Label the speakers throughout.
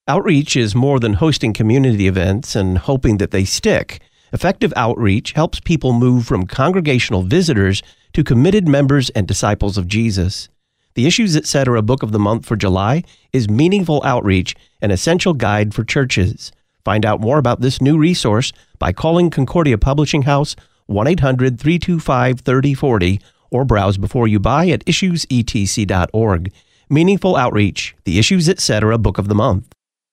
Speaker 1: Outreach is more than hosting community events and hoping that they stick. Effective outreach helps people move from congregational visitors to committed members and disciples of Jesus. The Issues Etc. Book of the Month for July is Meaningful Outreach, an essential guide for churches. Find out more about this new resource by calling Concordia Publishing House 1-800-325-3040 or browse before you buy at issuesetc.org. Meaningful Outreach, the Issues Etc. Book of the Month.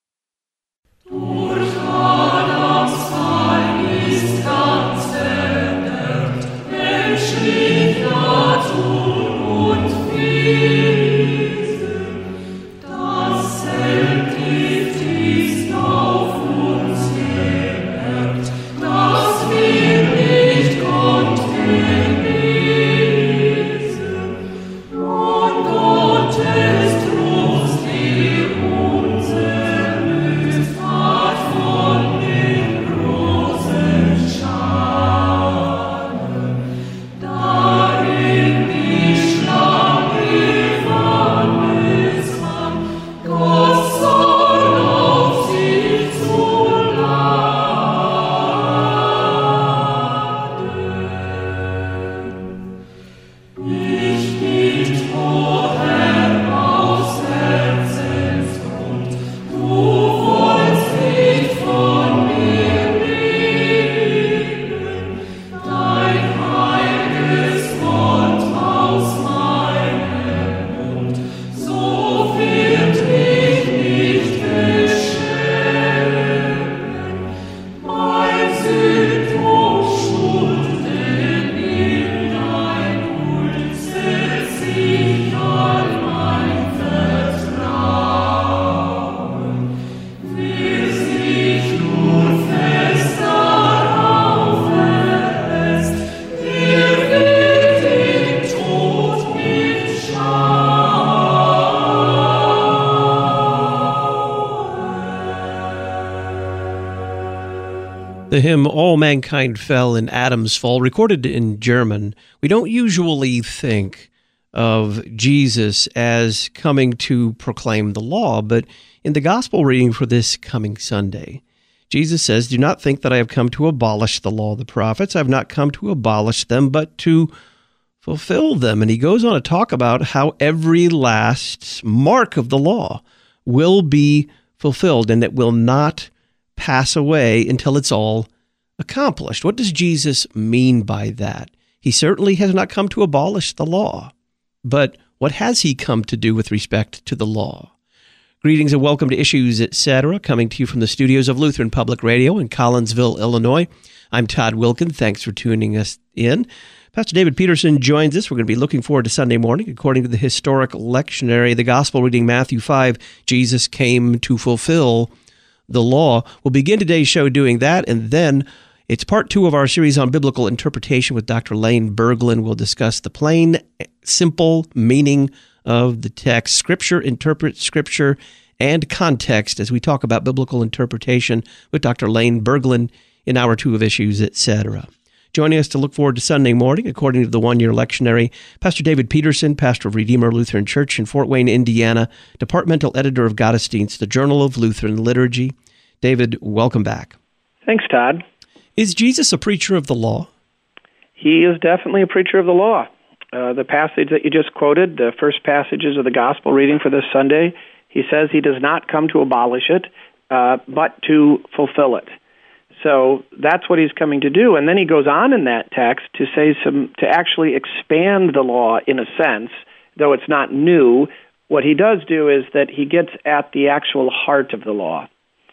Speaker 1: The hymn All Mankind Fell in Adam's Fall, recorded in German. We don't usually think of Jesus as coming to proclaim the law, but in the gospel reading for this coming Sunday, Jesus says, "Do not think that I have come to abolish the law of the prophets. I have not come to abolish them, but to fulfill them." And he goes on to talk about how every last mark of the law will be fulfilled and it will not pass away until it's all accomplished. What does Jesus mean by that? He certainly has not come to abolish the law, but what has he come to do with respect to the law? Greetings and welcome to Issues Etc., coming to you from the studios of Lutheran Public Radio in Collinsville, Illinois. I'm Todd Wilkin. Thanks for tuning us in. Pastor David Peterson joins us. We're going to be looking forward to Sunday morning. According to the historic lectionary, the gospel reading Matthew 5, Jesus came to fulfill the law. We'll begin today's show doing that, and then it's part 2 of our series on biblical interpretation with Dr. Lane Berglund. We'll discuss the plain, simple meaning of the text. Scripture interprets Scripture and context as we talk about biblical interpretation with Dr. Lane Berglund in hour 2 of Issues, Etc. Joining us to look forward to Sunday morning, according to the one-year lectionary, Pastor David Peterson, pastor of Redeemer Lutheran Church in Fort Wayne, Indiana, departmental editor of Gottesdienst, the Journal of Lutheran Liturgy. David, welcome back.
Speaker 2: Thanks, Todd.
Speaker 1: Is Jesus a preacher of the law?
Speaker 2: He is definitely a preacher of the law. The passage that you just quoted, the first passages of the gospel reading for this Sunday, he says he does not come to abolish it, but to fulfill it. So that's what he's coming to do. And then he goes on in that text to say to actually expand the law in a sense, though it's not new. What he does do is that he gets at the actual heart of the law.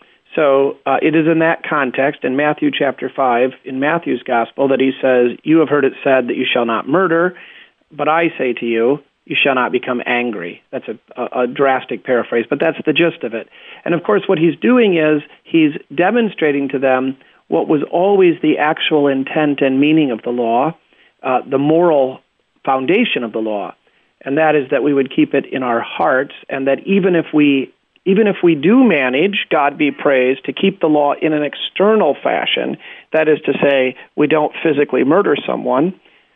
Speaker 2: So it is in that context, in Matthew chapter 5, in Matthew's gospel, that he says, "You have heard it said that you shall not murder, but I say to you, you shall not become angry." That's a drastic paraphrase, but that's the gist of it. And of course, what he's doing is he's demonstrating to them what was always the actual intent and meaning of the law, the moral foundation of the law, and that is that we would keep it in our hearts, and that even if we do manage, God be praised, to keep the law in an external fashion, that is to say, we don't physically murder someone,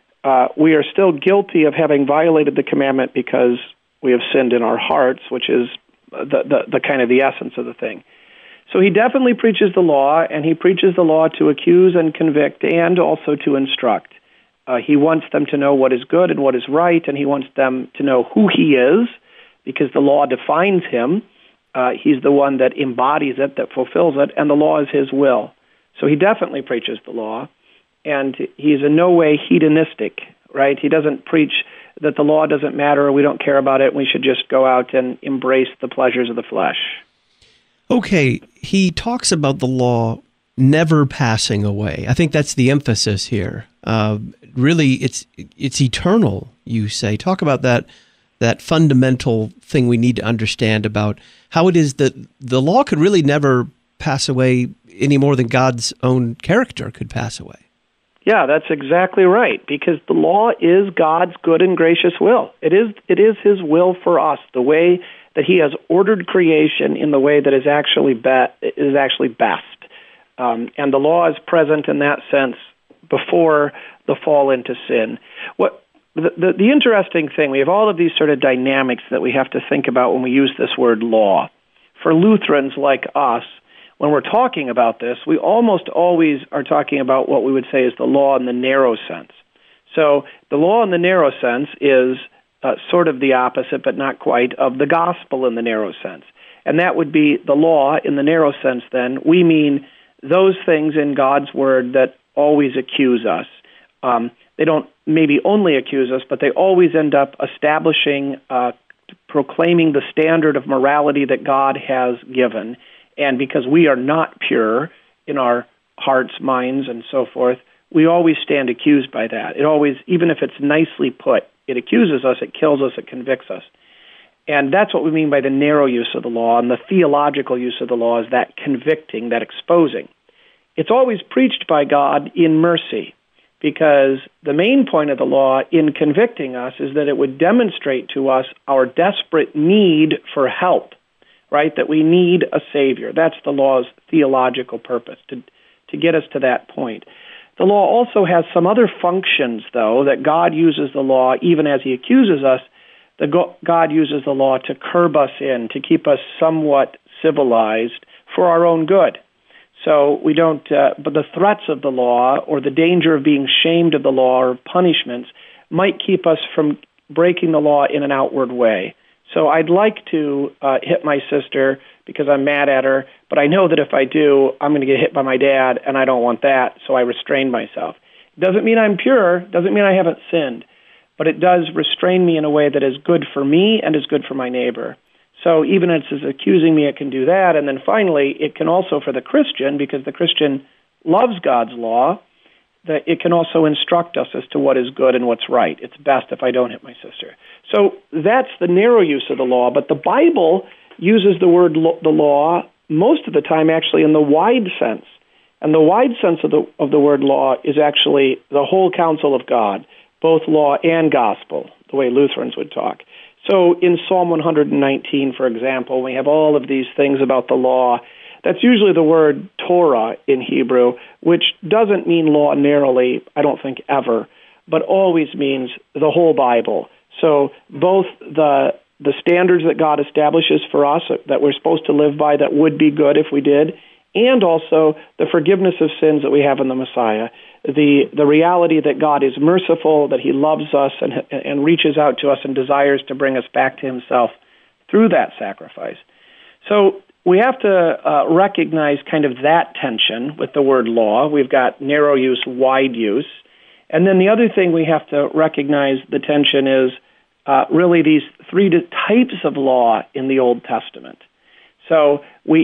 Speaker 2: we are still guilty of having violated the commandment because we have sinned in our hearts, which is the kind of the essence of the thing. So he definitely preaches the law, and he preaches the law to accuse and convict and also to instruct. He wants them to know what is good and what is right, and he wants them to know who he is, because the law defines him. He's the one that embodies it, that fulfills it, and the law is his will. So he definitely preaches the law, and he's in no way hedonistic, right? He doesn't preach that the law doesn't matter, or we don't care about it, and we should just go out and embrace the pleasures of the flesh.
Speaker 1: Okay, he talks about the law never passing away. I think that's the emphasis here. Really, it's eternal, you say. Talk about that fundamental thing we need to understand about how it is that the law could really never pass away any more than God's own character could pass away.
Speaker 2: Yeah, that's exactly right, because the law is God's good and gracious will. It is his will for us, the way that he has ordered creation in the way that is actually best. And the law is present in that sense before the fall into sin. The interesting thing, we have all of these sort of dynamics that we have to think about when we use this word law. For Lutherans like us, when we're talking about this, we almost always are talking about what we would say is the law in the narrow sense. So the law in the narrow sense is sort of the opposite, but not quite, of the gospel in the narrow sense. And that would be the law in the narrow sense then. We mean those things in God's word that always accuse us. They don't maybe only accuse us, but they always end up establishing, proclaiming the standard of morality that God has given. And because we are not pure in our hearts, minds, and so forth, we always stand accused by that. It always, even if it's nicely put, it accuses us, it kills us, it convicts us. And that's what we mean by the narrow use of the law, and the theological use of the law is that convicting, that exposing. It's always preached by God in mercy, because the main point of the law in convicting us is that it would demonstrate to us our desperate need for help, right? That we need a Savior. That's the law's theological purpose, to get us to that point. The law also has some other functions, though, that God uses the law, even as he accuses us, God uses the law to curb us in, to keep us somewhat civilized for our own good. So we don't, but the threats of the law or the danger of being shamed of the law or punishments might keep us from breaking the law in an outward way. So I'd like to hit my sister because I'm mad at her, but I know that if I do, I'm going to get hit by my dad, and I don't want that, so I restrain myself. It doesn't mean I'm pure, doesn't mean I haven't sinned, but it does restrain me in a way that is good for me and is good for my neighbor. So even as it's accusing me, it can do that. And then finally, it can also, for the Christian, because the Christian loves God's law, that it can also instruct us as to what is good and what's right. It's best if I don't hit my sister. So that's the narrow use of the law, but the Bible uses the word the law most of the time actually in the wide sense. And the wide sense of the word law is actually the whole counsel of God, both law and gospel, the way Lutherans would talk. So in Psalm 119, for example, we have all of these things about the law. That's usually the word Torah in Hebrew, which doesn't mean law narrowly, I don't think ever, but always means the whole Bible. So both the standards that God establishes for us that we're supposed to live by that would be good if we did, and also the forgiveness of sins that we have in the Messiah, the reality that God is merciful, that he loves us and reaches out to us and desires to bring us back to himself through that sacrifice. So we have to recognize kind of that tension with the word law. We've got narrow use, wide use. And then the other thing we have to recognize the tension is really these three types of law in the Old Testament. So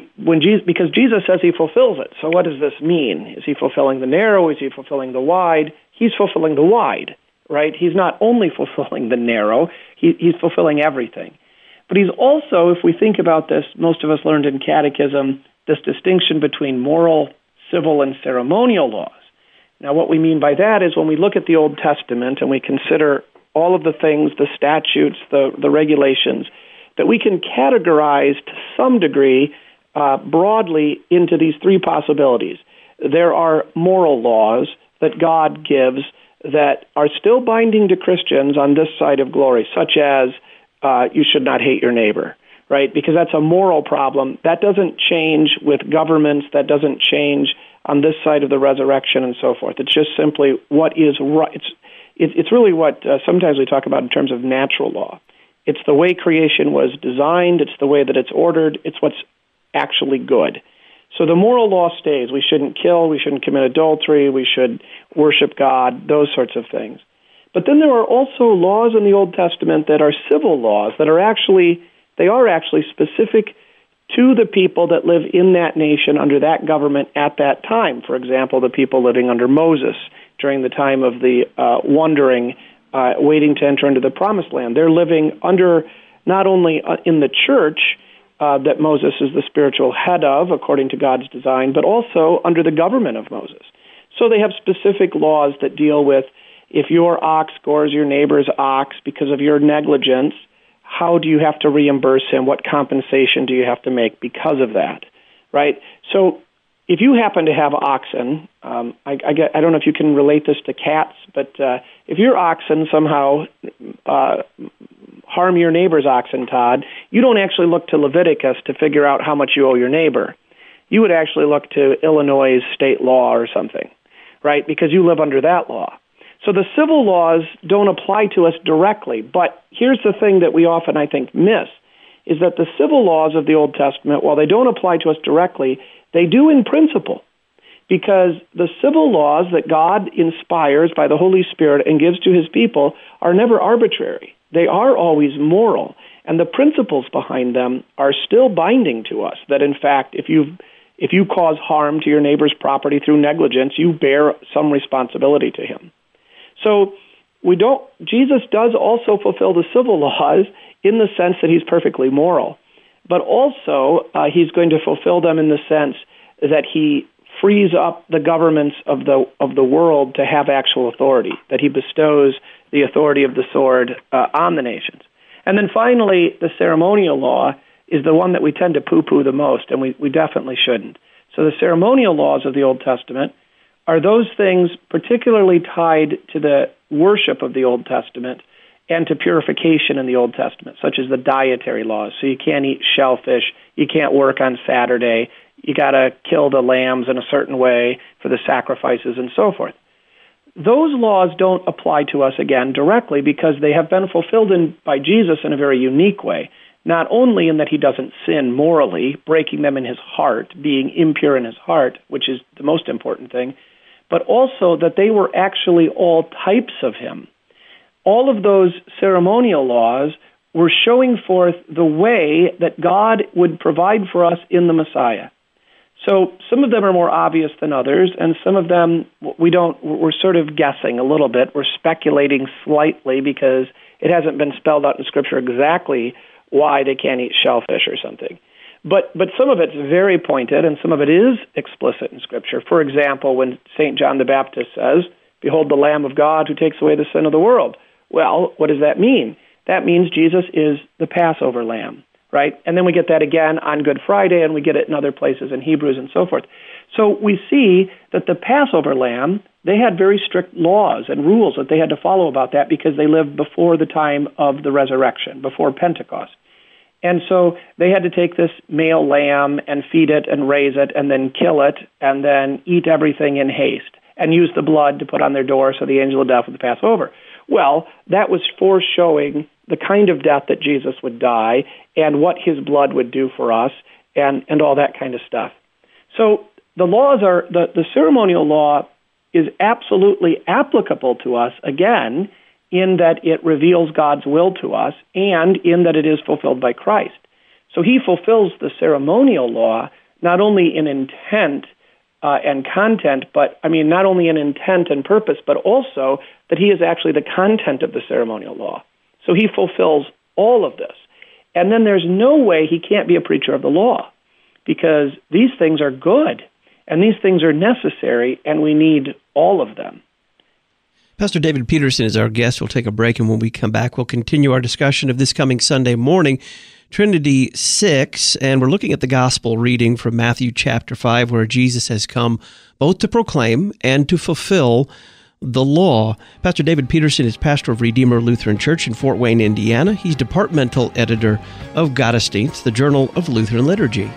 Speaker 2: because Jesus says he fulfills it. So what does this mean? Is he fulfilling the narrow? Is he fulfilling the wide? He's fulfilling the wide, right? He's not only fulfilling the narrow, he's fulfilling everything. But he's also, if we think about this, most of us learned in catechism, this distinction between moral, civil, and ceremonial laws. Now what we mean by that is when we look at the Old Testament and we consider all of the things, the statutes, the regulations, that we can categorize to some degree broadly into these three possibilities. There are moral laws that God gives that are still binding to Christians on this side of glory, such as you should not hate your neighbor, right? Because that's a moral problem. That doesn't change with governments. That doesn't change on this side of the resurrection and so forth. It's just simply what is right. It's really what sometimes we talk about in terms of natural law. It's the way creation was designed. It's the way that it's ordered. It's what's actually good. So the moral law stays. We shouldn't kill. We shouldn't commit adultery. We should worship God, those sorts of things. But then there are also laws in the Old Testament that are civil laws that are actually specific to the people that live in that nation under that government at that time. For example, the people living under Moses during the time of the wandering, waiting to enter into the Promised Land. They're living under not only in the church that Moses is the spiritual head of, according to God's design, but also under the government of Moses. So they have specific laws that deal with if your ox gores your neighbor's ox because of your negligence, how do you have to reimburse him? What compensation do you have to make because of that, right? So if you happen to have oxen, I don't know if you can relate this to cats, but if your oxen somehow harm your neighbor's oxen, Todd, you don't actually look to Leviticus to figure out how much you owe your neighbor. You would actually look to Illinois state law or something, right? Because you live under that law. So the civil laws don't apply to us directly, but here's the thing that we often, I think, miss, is that the civil laws of the Old Testament, while they don't apply to us directly, they do in principle, because the civil laws that God inspires by the Holy Spirit and gives to his people are never arbitrary. They are always moral, and the principles behind them are still binding to us, that in fact, if you cause harm to your neighbor's property through negligence, you bear some responsibility to him. So Jesus does also fulfill the civil laws in the sense that he's perfectly moral, but also he's going to fulfill them in the sense that he frees up the governments of the world to have actual authority, that he bestows the authority of the sword on the nations. And then finally, the ceremonial law is the one that we tend to poo-poo the most, and we definitely shouldn't. So the ceremonial laws of the Old Testament are those things particularly tied to the worship of the Old Testament and to purification in the Old Testament, such as the dietary laws. So you can't eat shellfish, you can't work on Saturday, you got to kill the lambs in a certain way for the sacrifices and so forth. Those laws don't apply to us, again, directly because they have been fulfilled by Jesus in a very unique way, not only in that he doesn't sin morally, breaking them in his heart, being impure in his heart, which is the most important thing, but also that they were actually all types of him. All of those ceremonial laws were showing forth the way that God would provide for us in the Messiah. So some of them are more obvious than others, and some of them we're sort of guessing a little bit. We're speculating slightly because it hasn't been spelled out in Scripture exactly why they can't eat shellfish or something. But some of it's very pointed, and some of it is explicit in Scripture. For example, when St. John the Baptist says, "Behold the Lamb of God who takes away the sin of the world." Well, what does that mean? That means Jesus is the Passover Lamb, right? And then we get that again on Good Friday, and we get it in other places in Hebrews and so forth. So we see that the Passover Lamb, they had very strict laws and rules that they had to follow about that because they lived before the time of the resurrection, before Pentecost. And so they had to take this male lamb and feed it and raise it and then kill it and then eat everything in haste and use the blood to put on their door so the angel of death would pass over. Well, that was foreshowing the kind of death that Jesus would die and what his blood would do for us and all that kind of stuff. So the laws are, the ceremonial law is absolutely applicable to us, again, in that it reveals God's will to us and in that it is fulfilled by Christ. So he fulfills the ceremonial law not only in intent and content, but not only in intent and purpose, but also that he is actually the content of the ceremonial law. So he fulfills all of this. And then there's no way he can't be a preacher of the law because these things are good and these things are necessary and we need all of them.
Speaker 1: Pastor David Peterson is our guest. We'll take a break, and when we come back, we'll continue our discussion of this coming Sunday morning, Trinity 6, and we're looking at the gospel reading from Matthew chapter 5, where Jesus has come both to proclaim and to fulfill the law. Pastor David Peterson is pastor of Redeemer Lutheran Church in Fort Wayne, Indiana. He's departmental editor of Gottesdienst, the Journal of Lutheran Liturgy.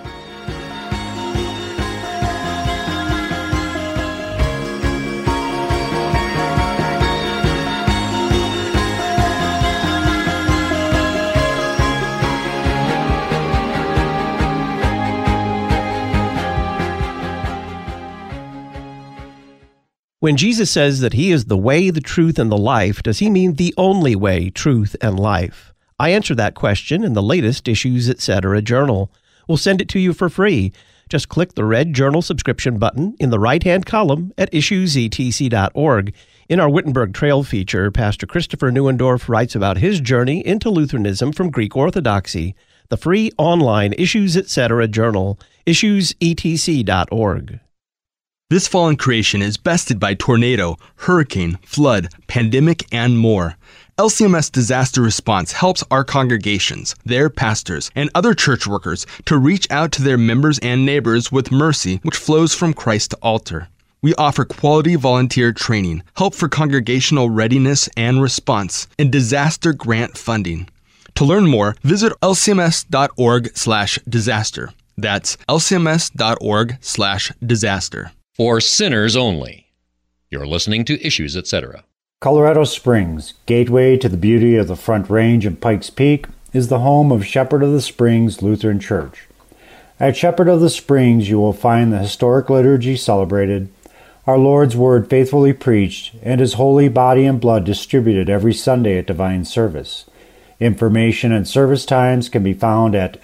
Speaker 1: When Jesus says that he is the way, the truth, and the life, does he mean the only way, truth, and life? I answer that question in the latest Issues Etc. journal. We'll send it to you for free. Just click the red journal subscription button in the right-hand column at issuesetc.org. In our Wittenberg Trail feature, Pastor Christopher Neuendorf writes about his journey into Lutheranism from Greek Orthodoxy. The free online Issues Etc. journal, issuesetc.org.
Speaker 3: This fallen creation is bested by tornado, hurricane, flood, pandemic, and more. LCMS Disaster Response helps our congregations, their pastors, and other church workers to reach out to their members and neighbors with mercy which flows from Christ to altar. We offer quality volunteer training, help for congregational readiness and response, and disaster grant funding. To learn more, visit lcms.org/disaster. That's lcms.org/disaster.
Speaker 4: For sinners only. You're listening to Issues Etc.
Speaker 5: Colorado Springs, gateway to the beauty of the Front Range and Pikes Peak, is the home of Shepherd of the Springs Lutheran Church. At Shepherd of the Springs, you will find the historic liturgy celebrated, our Lord's Word faithfully preached, and His holy body and blood distributed every Sunday at divine service. Information and service times can be found at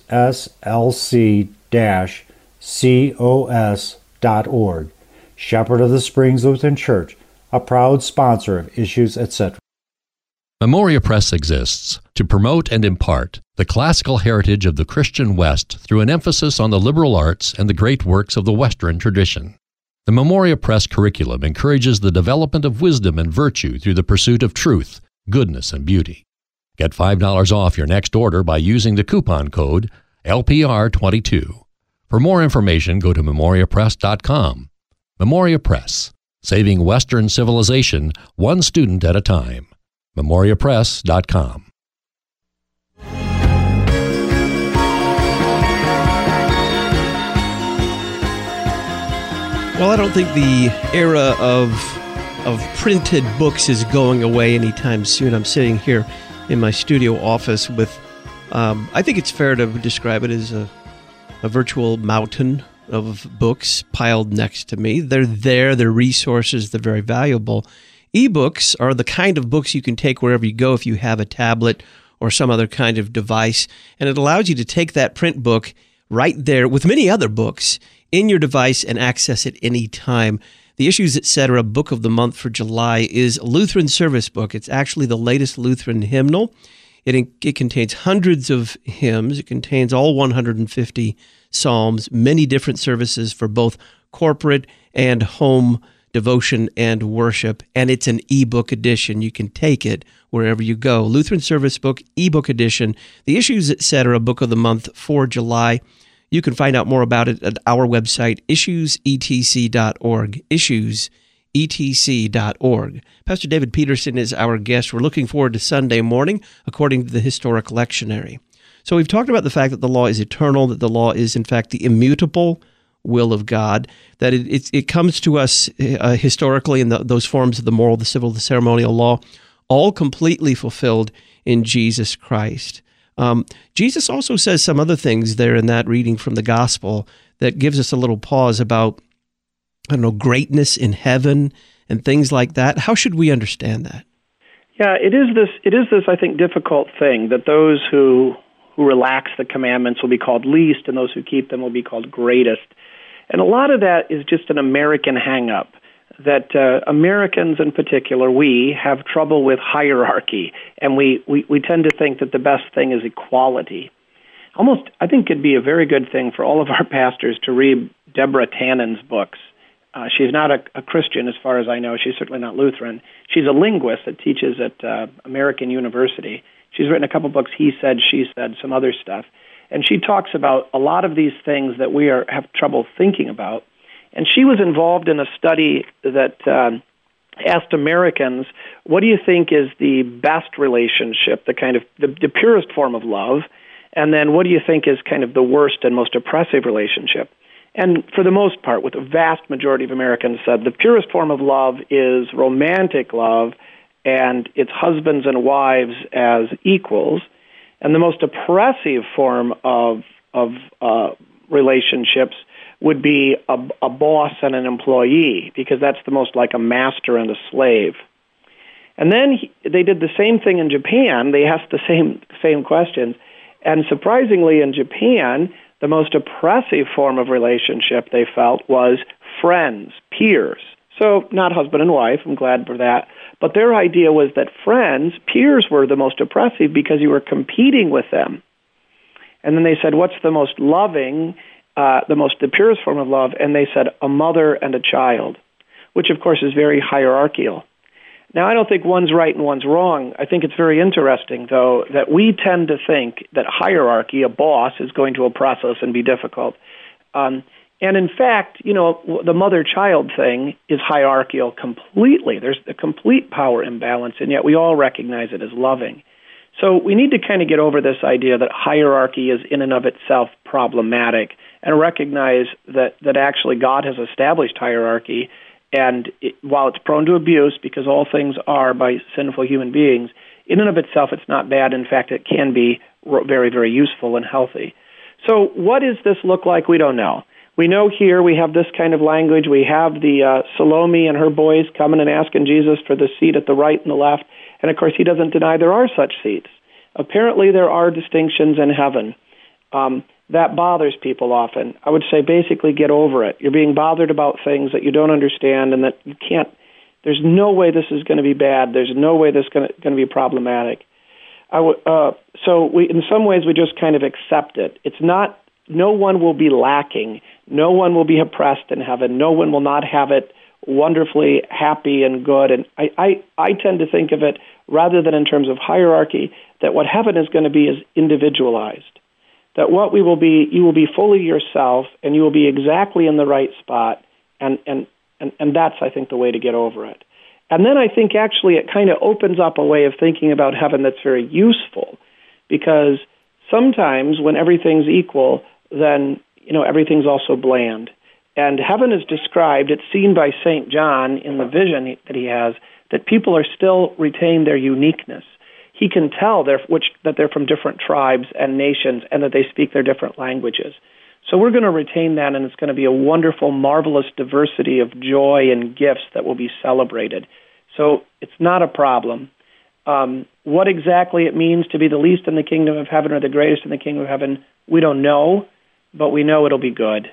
Speaker 5: sslc-cos.org. Shepherd of the Springs Lutheran Church, a proud sponsor of Issues Etc.
Speaker 4: Memoria Press exists to promote and impart the classical heritage of the Christian West through an emphasis on the liberal arts and the great works of the Western tradition. The Memoria Press curriculum encourages the development of wisdom and virtue through the pursuit of truth, goodness, and beauty. Get $5 off your next order by using the coupon code LPR22. For more information, go to memoriapress.com. Memoria Press, saving Western civilization one student at a time. memoriapress.com.
Speaker 1: Well, I don't think the era of printed books is going away anytime soon. I'm sitting here in my studio office with, I think it's fair to describe it as a virtual mountain of books piled next to me. They're there, they're resources, they're very valuable. Ebooks are the kind of books you can take wherever you go if you have a tablet or some other kind of device, and it allows you to take that print book right there with many other books in your device and access it anytime. The Issues Etc. Book of the Month for July is Lutheran Service Book. It's actually the latest Lutheran hymnal. It contains hundreds of hymns. It contains all 150 psalms, many different services for both corporate and home devotion and worship. And it's an ebook edition. You can take it wherever you go. Lutheran Service Book, ebook edition, the Issues Etc. Book of the Month for July. You can find out more about it at our website, issuesetc.org, issuesetc.org. Pastor David Peterson is our guest. We're looking forward to Sunday morning, according to the historic lectionary. So we've talked about the fact that the law is eternal, that the law is, in fact, the immutable will of God, that it comes to us historically in those forms of the moral, the civil, the ceremonial law, all completely fulfilled in Jesus Christ. Jesus also says some other things there in that reading from the gospel that gives us a little pause about, greatness in heaven and things like that. How should we understand that?
Speaker 2: Yeah, it is this, I think, difficult thing that those who relax the commandments will be called least, and those who keep them will be called greatest. And a lot of that is just an American hang-up, that Americans in particular, we have trouble with hierarchy, and we tend to think that the best thing is equality. Almost, I think it'd be a very good thing for all of our pastors to read Deborah Tannen's books. She's not a Christian, as far as I know. She's certainly not Lutheran. She's a linguist that teaches at American University. She's written a couple books, He Said, She Said, some other stuff. And she talks about a lot of these things that we have trouble thinking about. And she was involved in a study that asked Americans, what do you think is the best relationship, the kind of the purest form of love? And then what do you think is kind of the worst and most oppressive relationship? And for the most part, with the vast majority of Americans said the purest form of love is romantic love, and it's husbands and wives as equals. And the most oppressive form of relationships would be a boss and an employee, because that's the most like a master and a slave. And then they did the same thing in Japan. They asked the same questions. And surprisingly, in Japan, the most oppressive form of relationship they felt was friends, peers. So not husband and wife, I'm glad for that. But their idea was that friends, peers, were the most oppressive because you were competing with them. And then they said, what's the most loving, the purest form of love? And they said, a mother and a child, which of course is very hierarchical. Now, I don't think one's right and one's wrong. I think it's very interesting, though, that we tend to think that hierarchy, a boss, is going to oppress us and be difficult. And in fact, the mother-child thing is hierarchical completely. There's a complete power imbalance, and yet we all recognize it as loving. So we need to kind of get over this idea that hierarchy is in and of itself problematic, and recognize that actually God has established hierarchy. And while it's prone to abuse, because all things are by sinful human beings, in and of itself, it's not bad. In fact, it can be very, very useful and healthy. So what does this look like? We don't know. We know here we have this kind of language. We have the Salome and her boys coming and asking Jesus for the seat at the right and the left. And, of course, he doesn't deny there are such seats. Apparently, there are distinctions in heaven. That bothers people often. I would say basically get over it. You're being bothered about things that you don't understand and that you can't. There's no way this is going to be bad. There's no way this is going to be problematic. So in some ways, we just kind of accept it. It's not. No one will be lacking. No one will be oppressed in heaven. No one will not have it wonderfully happy and good. And I tend to think of it, rather than in terms of hierarchy, that what heaven is going to be is individualized. That what we will be, you will be fully yourself, and you will be exactly in the right spot, and that's, I think, the way to get over it. And then I think actually it kind of opens up a way of thinking about heaven that's very useful, because sometimes when everything's equal, then everything's also bland. And heaven is described, it's seen by St. John in the vision that he has, that people are still retain their uniqueness. He can tell that they're from different tribes and nations, and that they speak their different languages. So we're going to retain that, and it's going to be a wonderful, marvelous diversity of joy and gifts that will be celebrated. So it's not a problem. What exactly it means to be the least in the kingdom of heaven or the greatest in the kingdom of heaven, we don't know, but we know it'll be good.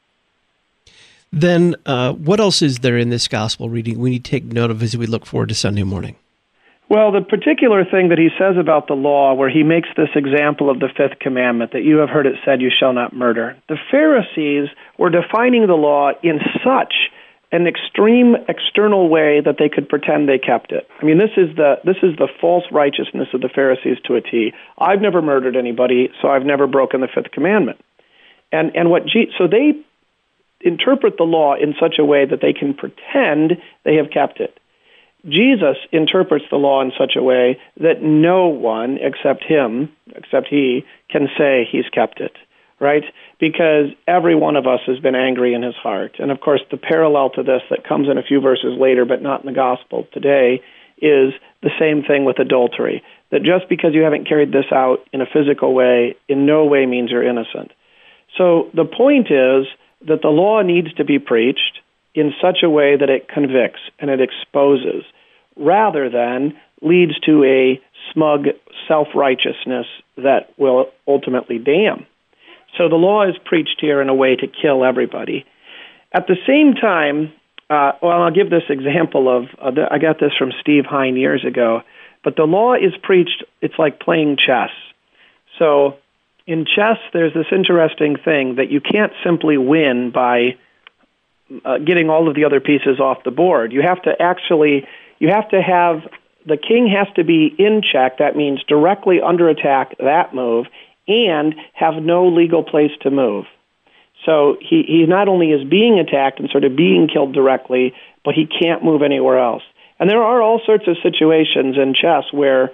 Speaker 1: Then what else is there in this gospel reading we need to take note of as we look forward to Sunday morning?
Speaker 2: Well, the particular thing that he says about the law, where he makes this example of the fifth commandment, that you have heard it said, you shall not murder. The Pharisees were defining the law in such an extreme external way that they could pretend they kept it. I mean, this is the false righteousness of the Pharisees to a T. I've never murdered anybody, so I've never broken the fifth commandment. So they interpret the law in such a way that they can pretend they have kept it. Jesus interprets the law in such a way that no one except he, can say he's kept it, right? Because every one of us has been angry in his heart. And of course, the parallel to this that comes in a few verses later, but not in the gospel today, is the same thing with adultery. That just because you haven't carried this out in a physical way, in no way means you're innocent. So the point is that the law needs to be preached in such a way that it convicts and it exposes, rather than leads to a smug self-righteousness that will ultimately damn. So the law is preached here in a way to kill everybody. At the same time, I'll give this example of, I got this from Steve Hine years ago, but the law is preached, it's like playing chess. So in chess, there's this interesting thing that you can't simply win by getting all of the other pieces off the board. You have to have, the king has to be in check, that means directly under attack, that move, and have no legal place to move. So he not only is being attacked and sort of being killed directly, but he can't move anywhere else. And there are all sorts of situations in chess where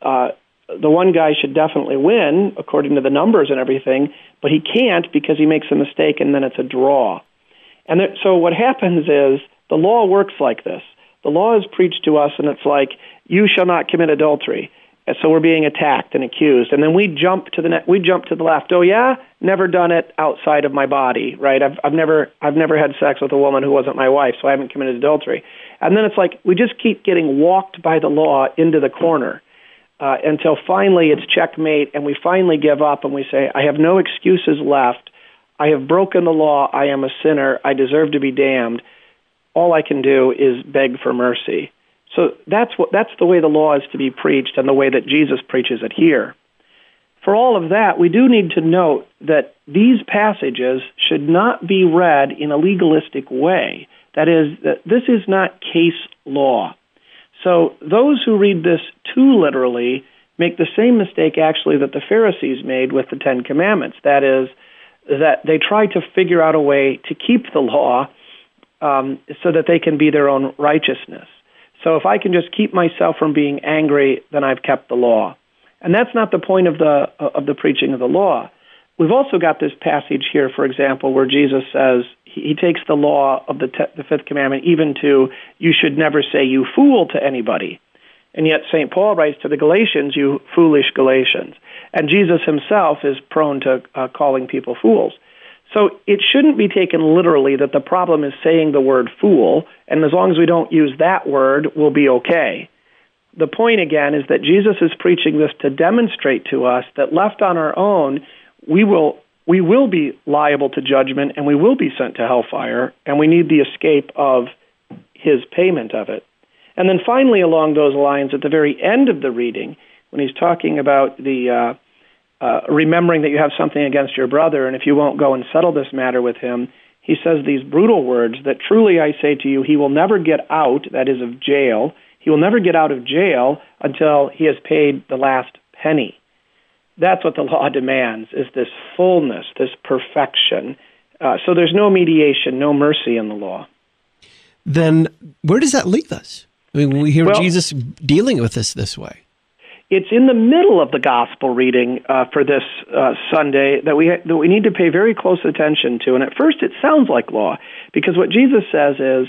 Speaker 2: the one guy should definitely win, according to the numbers and everything, but he can't because he makes a mistake, and then it's a draw. And so what happens is the law works like this. The law is preached to us, and it's like, you shall not commit adultery. And so we're being attacked and accused, and then we jump to the left. Oh yeah, never done it outside of my body, right? I've never had sex with a woman who wasn't my wife, so I haven't committed adultery. And then it's like we just keep getting walked by the law into the corner until finally it's checkmate, and we finally give up and we say, I have no excuses left. I have broken the law. I am a sinner. I deserve to be damned. All I can do is beg for mercy. So that's the way the law is to be preached and the way that Jesus preaches it here. For all of that, we do need to note that these passages should not be read in a legalistic way. That is, that this is not case law. So those who read this too literally make the same mistake actually that the Pharisees made with the Ten Commandments. That is, that they try to figure out a way to keep the law so that they can be their own righteousness. So if I can just keep myself from being angry, then I've kept the law. And that's not the point of the preaching of the law. We've also got this passage here, for example, where Jesus says, he takes the law of the fifth commandment even to, you should never say you fool to anybody. And yet St. Paul writes to the Galatians, you foolish Galatians. And Jesus himself is prone to calling people fools. So it shouldn't be taken literally that the problem is saying the word fool, and as long as we don't use that word, we'll be okay. The point, again, is that Jesus is preaching this to demonstrate to us that left on our own, we will be liable to judgment, and we will be sent to hellfire, and we need the escape of his payment of it. And then finally, along those lines, at the very end of the reading, when he's talking about the remembering that you have something against your brother, and if you won't go and settle this matter with him, he says these brutal words that truly I say to you, he will never get out, that is of jail, he will never get out of jail until he has paid the last penny. That's what the law demands, is this fullness, this perfection. So there's no mediation, no mercy in the law.
Speaker 1: Then where does that leave us? I mean, we hear Jesus dealing with us this way.
Speaker 2: It's in the middle of the gospel reading for this Sunday that we need to pay very close attention to. And at first it sounds like law, because what Jesus says is,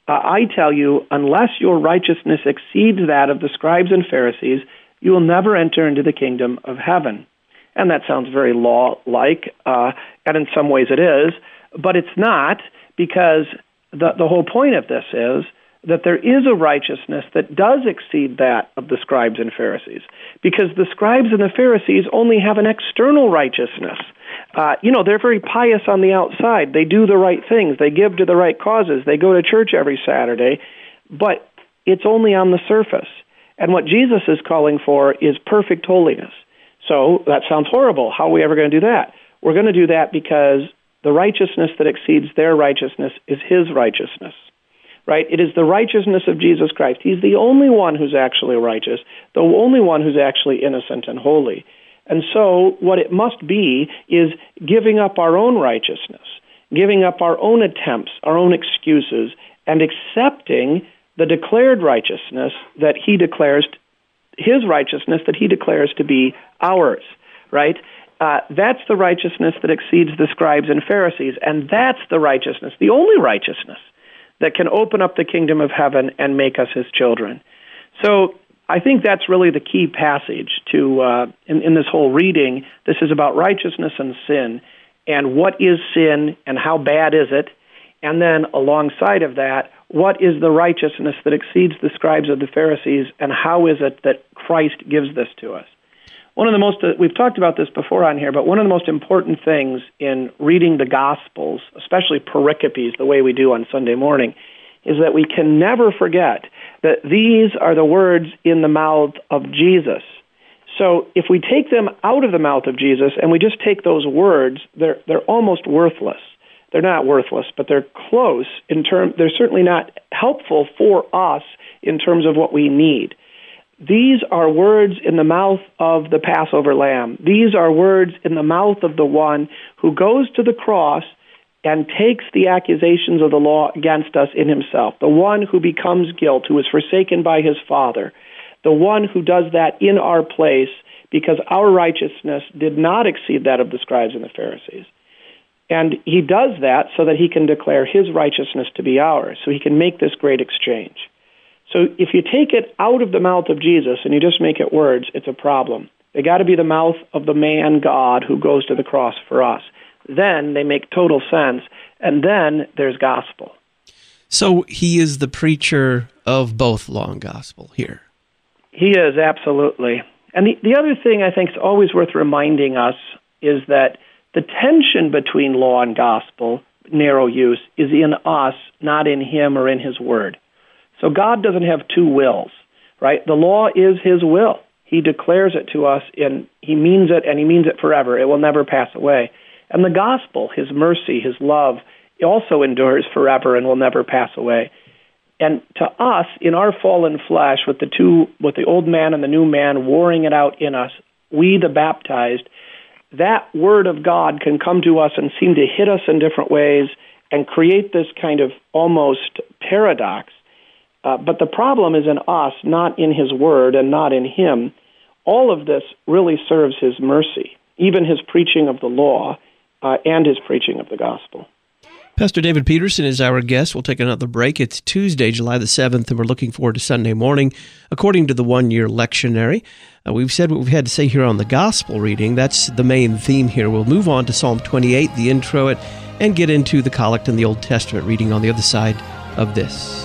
Speaker 2: I tell you, unless your righteousness exceeds that of the scribes and Pharisees, you will never enter into the kingdom of heaven. And that sounds very law-like, and in some ways it is, but it's not, because the whole point of this is that there is a righteousness that does exceed that of the scribes and Pharisees, because the scribes and the Pharisees only have an external righteousness. They're very pious on the outside. They do the right things. They give to the right causes. They go to church every Saturday, but it's only on the surface. And what Jesus is calling for is perfect holiness. So that sounds horrible. How are we ever going to do that? We're going to do that because the righteousness that exceeds their righteousness is his righteousness. Right? It is the righteousness of Jesus Christ. He's the only one who's actually righteous, the only one who's actually innocent and holy. And so what it must be is giving up our own righteousness, giving up our own attempts, our own excuses, and accepting the declared righteousness that he declares, his righteousness that he declares to be ours, right? That's the righteousness that exceeds the scribes and Pharisees, and that's the righteousness, the only righteousness that can open up the kingdom of heaven and make us his children. So I think that's really the key passage to in this whole reading. This is about righteousness and sin, and what is sin and how bad is it? And then alongside of that, what is the righteousness that exceeds the scribes of the Pharisees, and how is it that Christ gives this to us? One of the most, we've talked about this before on here, but one of the most important things in reading the Gospels, especially pericopes, the way we do on Sunday morning, is that we can never forget that these are the words in the mouth of Jesus. So if we take them out of the mouth of Jesus and we just take those words, they're almost worthless. They're not worthless, but they're close in terms. They're certainly not helpful for us in terms of what we need. These are words in the mouth of the Passover lamb. These are words in the mouth of the one who goes to the cross and takes the accusations of the law against us in himself, the one who becomes guilt, who is forsaken by his Father, the one who does that in our place because our righteousness did not exceed that of the scribes and the Pharisees. And he does that so that he can declare his righteousness to be ours, so he can make this great exchange. So if you take it out of the mouth of Jesus and you just make it words, it's a problem. They got to be the mouth of the man God who goes to the cross for us. Then they make total sense, and then there's gospel.
Speaker 1: So he is the preacher of both law and gospel here.
Speaker 2: He is, absolutely. And the other thing I think is always worth reminding us is that the tension between law and gospel, narrow use, is in us, not in him or in his word. So God doesn't have two wills, right? The law is his will. He declares it to us, and he means it, and he means it forever. It will never pass away. And the gospel, his mercy, his love, also endures forever and will never pass away. And to us, in our fallen flesh, with the old man and the new man warring it out in us, we, the baptized, that word of God can come to us and seem to hit us in different ways and create this kind of almost paradox. But the problem is in us, not in his word and not in him. All of this really serves his mercy, even his preaching of the law and his preaching of the gospel.
Speaker 1: Pastor David Peterson is our guest. We'll take another break. It's Tuesday, July the 7th, and we're looking forward to Sunday morning. According to the one-year lectionary, we've said what we've had to say here on the gospel reading. That's the main theme here. We'll move on to Psalm 28, the intro, and get into the collect and the Old Testament reading on the other side of this.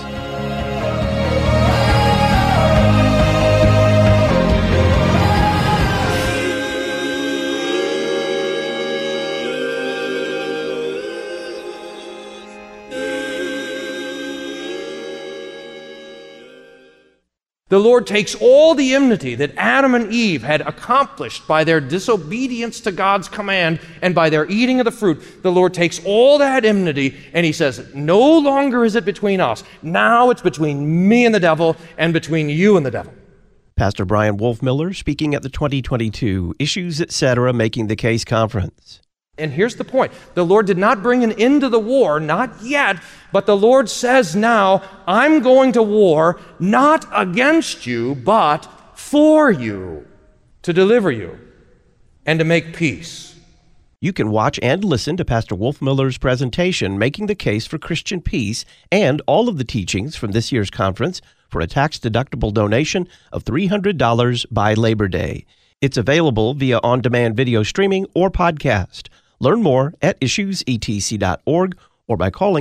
Speaker 6: The Lord takes all the enmity that Adam and Eve had accomplished by their disobedience to God's command and by their eating of the fruit. The Lord takes all that enmity and he says, no longer is it between us. Now it's between me and the devil and between you and the devil.
Speaker 7: Pastor Brian Wolfmiller speaking at the 2022 Issues Etc. Making the Case Conference.
Speaker 6: And here's the point. The Lord did not bring an end to the war, not yet, but the Lord says now, I'm going to war not against you, but for you, to deliver you and to make peace.
Speaker 7: You can watch and listen to Pastor Wolfmiller's presentation, Making the Case for Christian Peace, and all of the teachings from this year's conference for a tax-deductible donation of $300 by Labor Day. It's available via on-demand video streaming or podcast. Learn more at issuesetc.org or by calling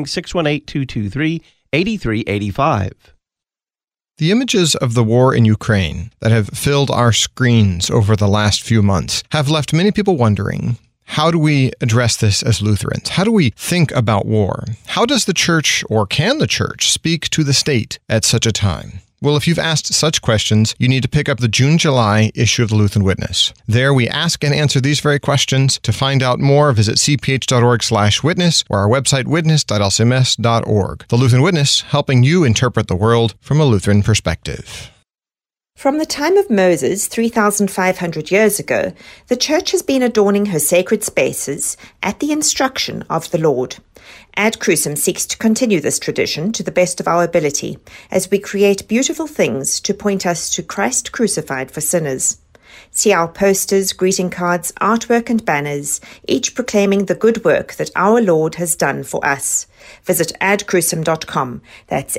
Speaker 7: 618-223-8385.
Speaker 8: The images of the war in Ukraine that have filled our screens over the last few months have left many people wondering, how do we address this as Lutherans? How do we think about war? How does the church, or can the church, speak to the state at such a time? Well, if you've asked such questions, you need to pick up the June-July issue of the Lutheran Witness. There we ask and answer these very questions. To find out more, visit cph.org/witness or our website witness.lcms.org. The Lutheran Witness, helping you interpret the world from a Lutheran perspective.
Speaker 9: From the time of Moses, 3,500 years ago, the Church has been adorning her sacred spaces at the instruction of the Lord. Ad Crucem seeks to continue this tradition to the best of our ability as we create beautiful things to point us to Christ crucified for sinners. See our posters, greeting cards, artwork, and banners, each proclaiming the good work that our Lord has done for us. Visit adcrucem.com. That's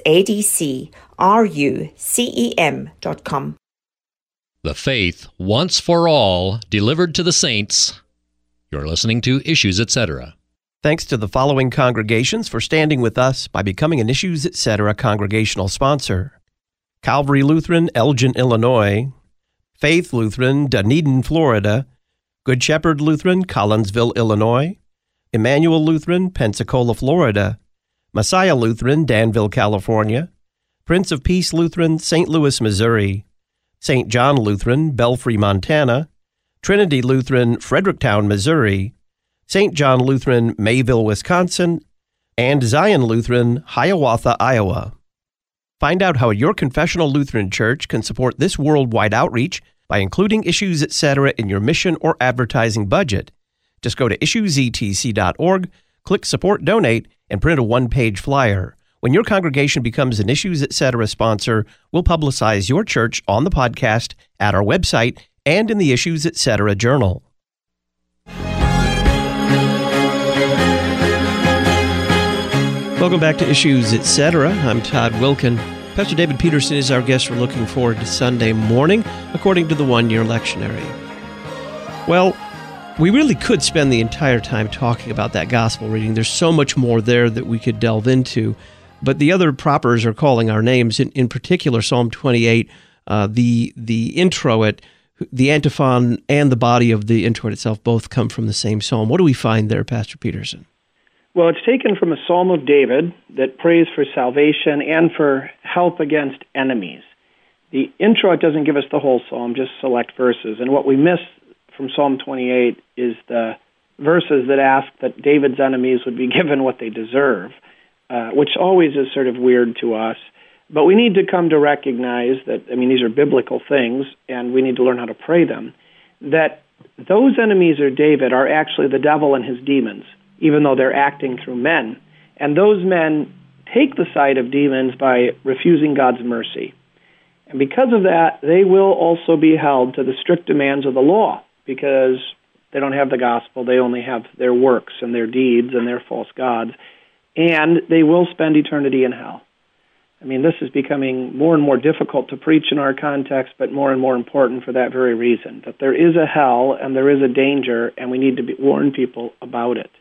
Speaker 9: ADCRUCEM.com.
Speaker 4: The faith, once for all, delivered to the saints. You're listening to Issues Etc.
Speaker 7: Thanks to the following congregations for standing with us by becoming an Issues Etc. congregational sponsor: Calvary Lutheran, Elgin, Illinois; Faith Lutheran, Dunedin, Florida; Good Shepherd Lutheran, Collinsville, Illinois; Emmanuel Lutheran, Pensacola, Florida; Messiah Lutheran, Danville, California; Prince of Peace Lutheran, St. Louis, Missouri; St. John Lutheran, Belfry, Montana; Trinity Lutheran, Fredericktown, Missouri; St. John Lutheran, Mayville, Wisconsin; and Zion Lutheran, Hiawatha, Iowa. Find out how your confessional Lutheran church can support this worldwide outreach by including Issues Etc. in your mission or advertising budget. Just go to issuesetc.org, Click Support Donate and print a one-page flyer. When your congregation becomes an Issues Etc. sponsor, we'll publicize your church on the podcast, at our website, and in the Issues Etc. journal.
Speaker 1: Welcome back to Issues Etc. I'm Todd Wilkin. Pastor David Peterson is our guest. We're looking forward to Sunday morning, according to the one-year lectionary. Well, we really could spend the entire time talking about that gospel reading. There's so much more there that we could delve into. But the other propers are calling our names. In particular, Psalm 28, the introit, the antiphon, and the body of the introit itself both come from the same psalm. What do we find there, Pastor Peterson?
Speaker 2: Well, it's taken from a Psalm of David that prays for salvation and for help against enemies. The introit doesn't give us the whole psalm, just select verses. And what we miss from Psalm 28 is the verses that ask that David's enemies would be given what they deserve, which always is sort of weird to us. But we need to come to recognize that, these are biblical things, and we need to learn how to pray them, that those enemies of David are actually the devil and his demons, even though they're acting through men. And those men take the side of demons by refusing God's mercy. And because of that, they will also be held to the strict demands of the law, because they don't have the gospel, they only have their works and their deeds and their false gods, and they will spend eternity in hell. This is becoming more and more difficult to preach in our context, but more and more important for that very reason, that there is a hell and there is a danger, and we need to warn people about it.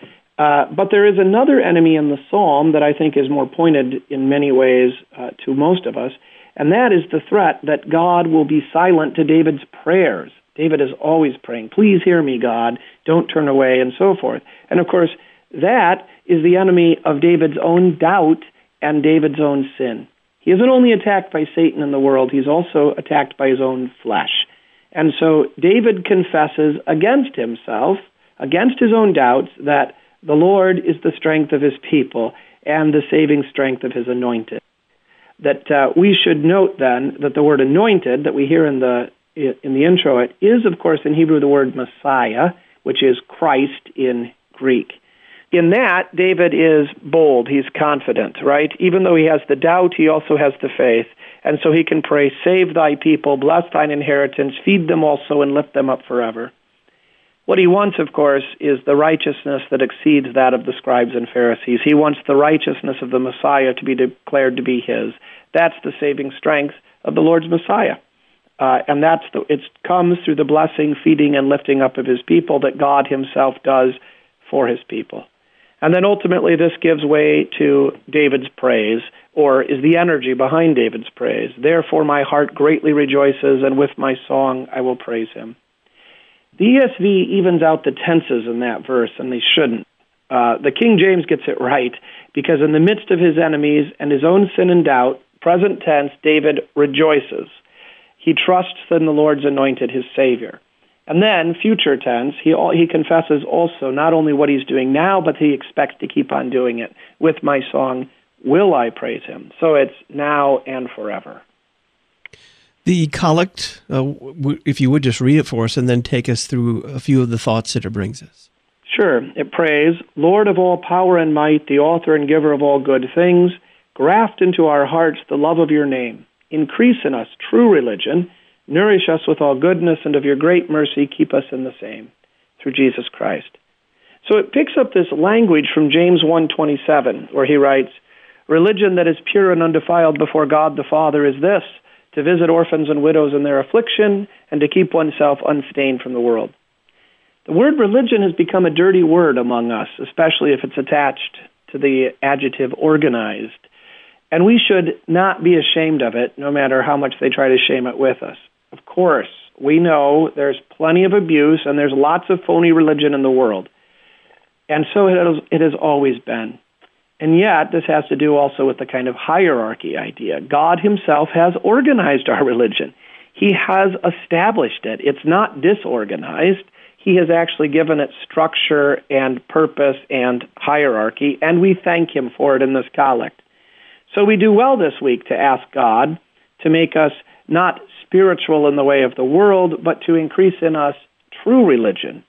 Speaker 2: But there is another enemy in the psalm that I think is more pointed in many ways to most of us, and that is the threat that God will be silent to David's prayers. David is always praying, please hear me, God, don't turn away, and so forth. And of course, that is the enemy of David's own doubt and David's own sin. He isn't only attacked by Satan in the world, he's also attacked by his own flesh. And so David confesses against himself, against his own doubts, that the Lord is the strength of his people and the saving strength of his anointed. That we should note then that the word anointed that we hear in the introit is, of course, in Hebrew the word Messiah, which is Christ in Greek. In that, David is bold, he's confident, right? Even though he has the doubt, he also has the faith. And so he can pray, save thy people, bless thine inheritance, feed them also, and lift them up forever. What he wants, of course, is the righteousness that exceeds that of the scribes and Pharisees. He wants the righteousness of the Messiah to be declared to be his. That's the saving strength of the Lord's Messiah. And it comes through the blessing, feeding, and lifting up of his people that God himself does for his people. And then ultimately this gives way to David's praise, or is the energy behind David's praise. Therefore my heart greatly rejoices, and with my song I will praise him. The ESV evens out the tenses in that verse, and they shouldn't. The King James gets it right, because in the midst of his enemies and his own sin and doubt, present tense, David rejoices. He trusts in the Lord's anointed, his Savior. And then, future tense, he confesses also not only what he's doing now, but he expects to keep on doing it. With my song, will I praise him? So it's now and forever.
Speaker 1: The collect, if you would just read it for us and then take us through a few of the thoughts that it brings us.
Speaker 2: Sure. It prays, Lord of all power and might, the author and giver of all good things, graft into our hearts the love of your name. Increase in us true religion. Nourish us with all goodness, and of your great mercy keep us in the same, through Jesus Christ. So it picks up this language from James 1:27, where he writes, religion that is pure and undefiled before God the Father is this, to visit orphans and widows in their affliction, and to keep oneself unstained from the world. The word religion has become a dirty word among us, especially if it's attached to the adjective organized. And we should not be ashamed of it, no matter how much they try to shame it with us. Of course, we know there's plenty of abuse and there's lots of phony religion in the world. And so it has always been. And yet, this has to do also with the kind of hierarchy idea. God himself has organized our religion. He has established it. It's not disorganized. He has actually given it structure and purpose and hierarchy, and we thank him for it in this collect. So we do well this week to ask God to make us not spiritual in the way of the world, but to increase in us true religion.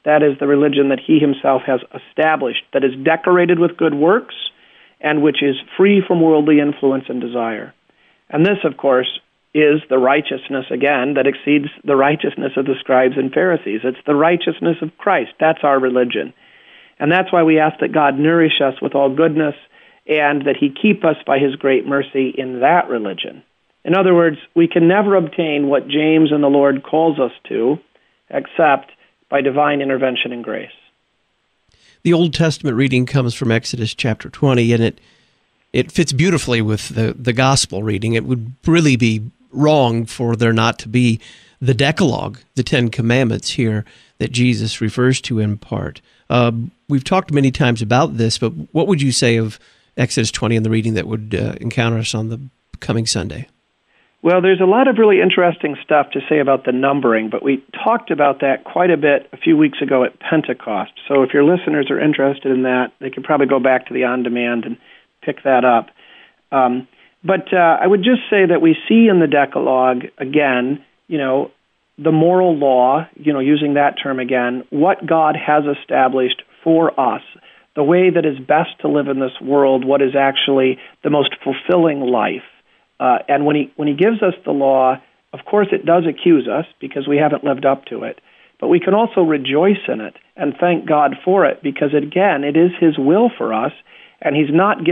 Speaker 2: That is the religion that he himself has established, that is decorated with good works and which is free from worldly influence and desire. And this, of course, is the righteousness, again, that exceeds the righteousness of the scribes and Pharisees. It's the righteousness of Christ. That's our religion. And that's why we ask that God nourish us with all goodness and that he keep us by his great mercy in that religion. In other words, we can never obtain what James and the Lord calls us to except by divine intervention and grace.
Speaker 1: The Old Testament reading comes from Exodus chapter 20, and it fits beautifully with the gospel reading. It would really be wrong for there not to be the Decalogue, the Ten Commandments here that Jesus refers to in part. We've talked many times about this, but what would you say of Exodus 20 and the reading that would encounter us on the coming Sunday?
Speaker 2: Well, there's a lot of really interesting stuff to say about the numbering, but we talked about that quite a bit a few weeks ago at Pentecost. So if your listeners are interested in that, they could probably go back to the on-demand and pick that up. But I would just say that we see in the Decalogue, again, the moral law, using that term again, what God has established for us, the way that is best to live in this world, what is actually the most fulfilling life. And when he gives us the law, of course it does accuse us because we haven't lived up to it. But we can also rejoice in it and thank God for it because, again, it is his will for us, and he doesn't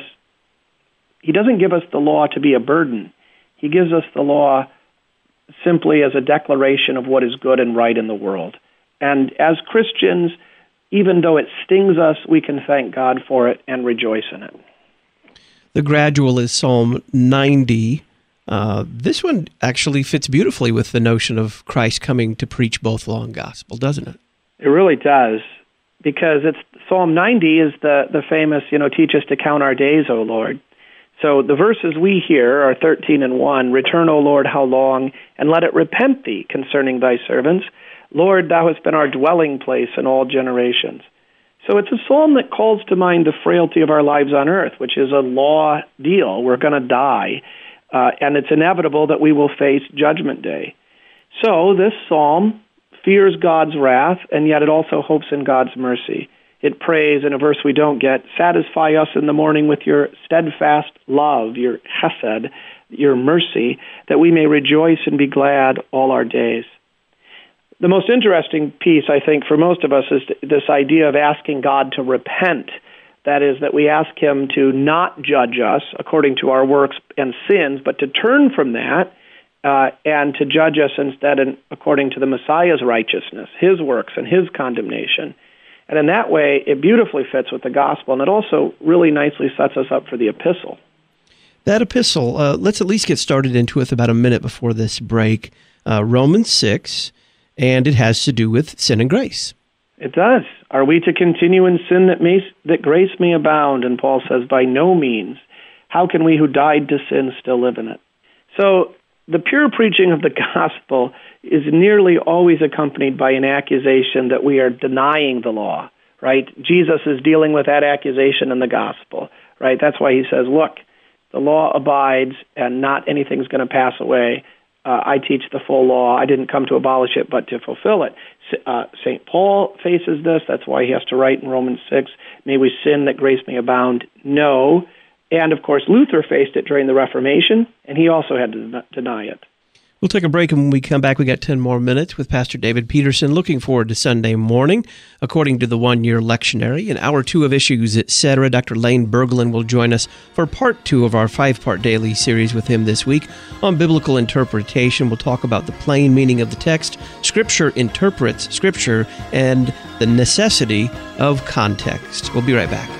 Speaker 2: give us the law to be a burden. He gives us the law simply as a declaration of what is good and right in the world. And as Christians, even though it stings us, we can thank God for it and rejoice in it.
Speaker 1: The gradual is Psalm 90. This one actually fits beautifully with the notion of Christ coming to preach both law and gospel, doesn't it?
Speaker 2: It really does, because Psalm 90 is the famous, teach us to count our days, O Lord. So the verses we hear are 13 and 1. Return, O Lord, how long, and let it repent thee concerning thy servants. Lord, thou hast been our dwelling place in all generations. So it's a psalm that calls to mind the frailty of our lives on earth, which is a law deal. We're going to die, and it's inevitable that we will face Judgment Day. So this psalm fears God's wrath, and yet it also hopes in God's mercy. It prays, in a verse we don't get, satisfy us in the morning with your steadfast love, your hesed, your mercy, that we may rejoice and be glad all our days. The most interesting piece, I think, for most of us is this idea of asking God to repent. That is, that we ask him to not judge us according to our works and sins, but to turn from that and to judge us instead according to the Messiah's righteousness, his works and his condemnation. And in that way, it beautifully fits with the gospel, and it also really nicely sets us up for the epistle.
Speaker 1: That epistle, let's at least get started into it with about a minute before this break. Romans 6. And it has to do with sin and grace.
Speaker 2: It does. Are we to continue in sin that grace may abound? And Paul says, by no means. How can we who died to sin still live in it? So the pure preaching of the gospel is nearly always accompanied by an accusation that we are denying the law, right? Jesus is dealing with that accusation in the gospel, right? That's why he says, look, the law abides and not anything's going to pass away. I teach the full law. I didn't come to abolish it, but to fulfill it. St. Paul faces this. That's why he has to write in Romans 6, may we sin that grace may abound? No. And, of course, Luther faced it during the Reformation, and he also had to deny it.
Speaker 1: We'll take a break, and when we come back, we got 10 more minutes with Pastor David Peterson. Looking forward to Sunday morning. According to the one-year lectionary, in Hour 2 of Issues, etc., Dr. Lane Berglund will join us for Part 2 of our 5-part daily series with him this week on biblical interpretation. We'll talk about the plain meaning of the text, Scripture interprets Scripture, and the necessity of context. We'll be right back.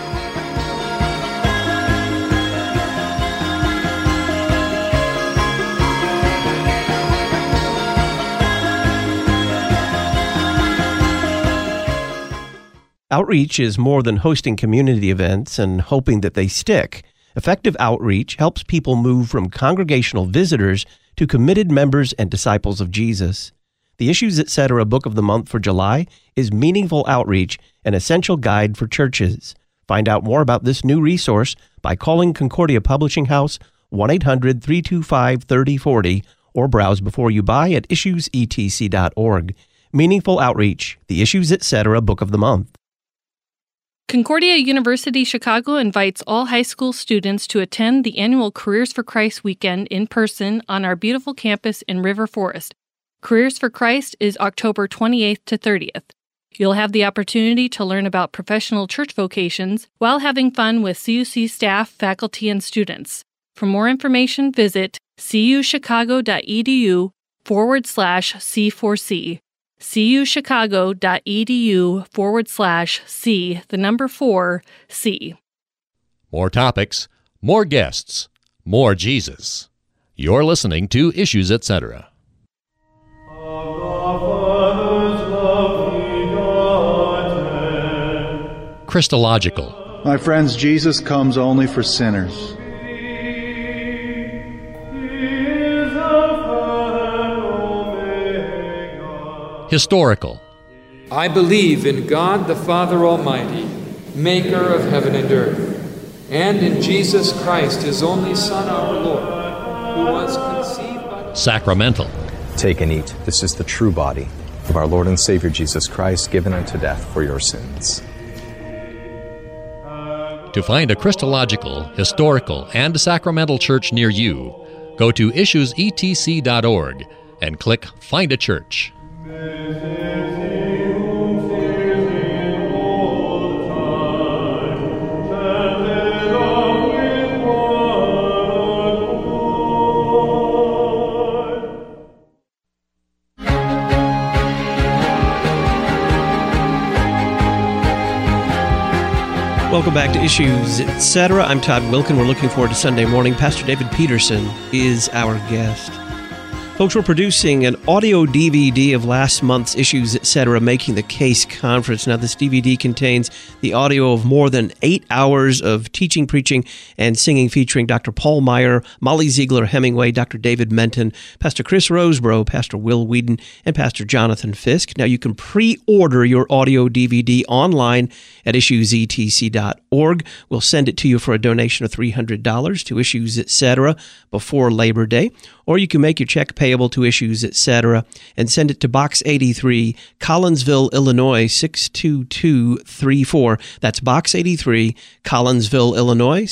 Speaker 1: Outreach is more than hosting community events and hoping that they stick. Effective outreach helps people move from congregational visitors to committed members and disciples of Jesus. The Issues Etc. Book of the Month for July is Meaningful Outreach, an essential guide for churches. Find out more about this new resource by calling Concordia Publishing House 1-800-325-3040 or browse before you buy at issuesetc.org.
Speaker 7: Meaningful Outreach, the Issues Etc. Book of the Month.
Speaker 10: Concordia University Chicago invites all high school students to attend the annual Careers for Christ weekend in person on our beautiful campus in River Forest. Careers for Christ is October 28th to 30th. You'll have the opportunity to learn about professional church vocations while having fun with CUC staff, faculty, and students. For more information, visit cuchicago.edu/C4C. cuchicago.edu/C4C.
Speaker 4: More topics, more guests, more Jesus. You're listening to Issues Etc. Christological.
Speaker 11: My friends, Jesus comes only for sinners.
Speaker 4: Historical.
Speaker 12: I believe in God the Father Almighty, maker of heaven and earth, and in Jesus Christ, his only Son, our Lord, who was conceived by...
Speaker 4: Sacramental.
Speaker 13: Take and eat. This is the true body of our Lord and Savior Jesus Christ, given unto death for your sins.
Speaker 4: To find a Christological, historical, and sacramental church near you, go to issuesetc.org and click Find a Church.
Speaker 1: Welcome back to Issues Etc. I'm Todd Wilkin. We're looking forward to Sunday morning. Pastor David Peterson is our guest. Folks, we're producing an audio DVD of last month's Issues Etc. Making the Case conference. Now, this DVD contains the audio of more than 8 hours of teaching, preaching, and singing featuring Dr. Paul Meyer, Molly Ziegler Hemingway, Dr. David Menton, Pastor Chris Rosebrough, Pastor Will Whedon, and Pastor Jonathan Fisk. Now, you can pre-order your audio DVD online at issuesetc.org. We'll send it to you for a donation of $300 to Issues Etc. before Labor Day. Or you can make your check payable to Issues Etc. and send it to Box 83, Collinsville, Illinois, 62234. That's Box 83, Collinsville, Illinois,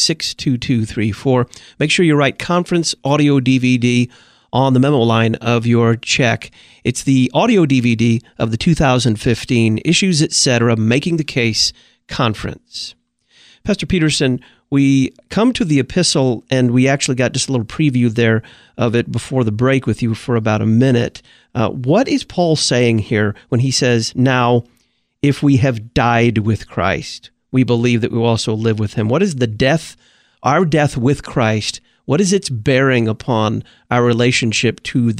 Speaker 1: 62234. Make sure you write Conference Audio DVD on the memo line of your check. It's the audio DVD of the 2015 Issues Etc. Making the Case Conference. Pastor Peterson, we come to the epistle, and we actually got just a little preview there of it before the break with you for about a minute. What is Paul saying here when he says, now, if we have died with Christ, we believe that we will also live with him? What is the death, our death with Christ, what is its bearing upon our relationship to